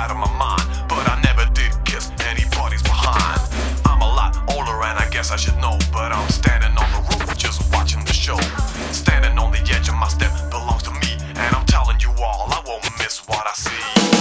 out of my mind, but I never did kiss anybody's behind. I'm a lot older and I guess I should know, but I'm standing on the roof just watching the show. Standing on the edge of my step belongs to me, and I'm telling you all, I won't miss what I see.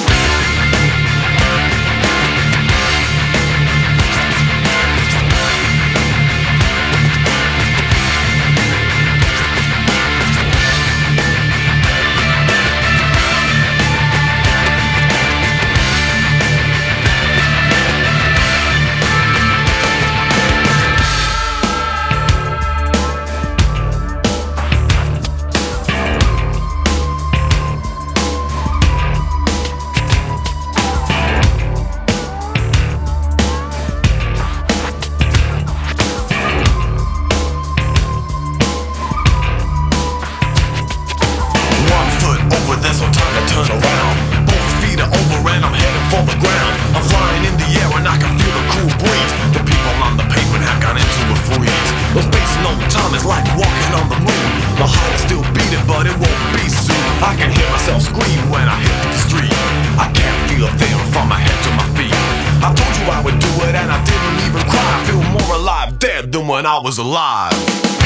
Turn around, both feet are over and I'm heading for the ground. I'm flying in the air and I can feel the cool breeze. The people on the pavement have gone into a freeze. No space, no time, it's like walking on the moon. The heart is still beating, but it won't be soon. I can hear myself scream when I hit the street. I can't feel a thing from my head to my feet. I told you I would do it and I didn't even cry. I feel more alive dead than when I was alive.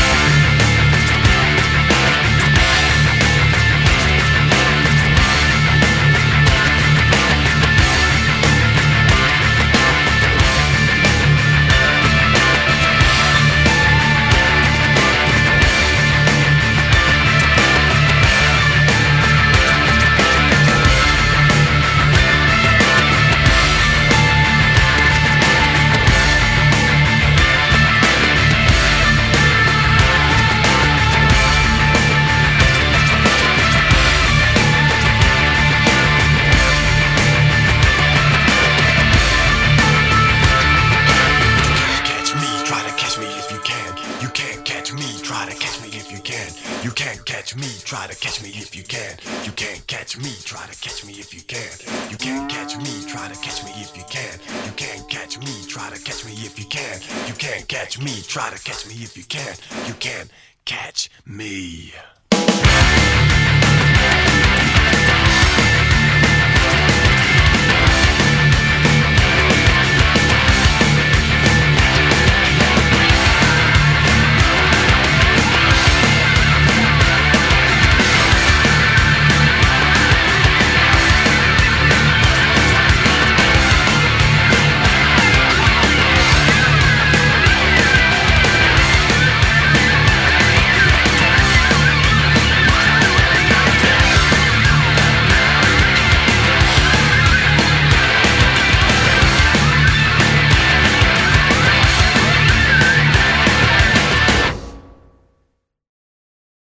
Try to catch me if you can. You can't catch me, try to catch me if you can. You can't catch me, try to catch me if you can. You can't catch me, try to catch me if you can. You can't catch me, try to catch me if you can. You can't catch me, try to catch me if you can. You can't catch me.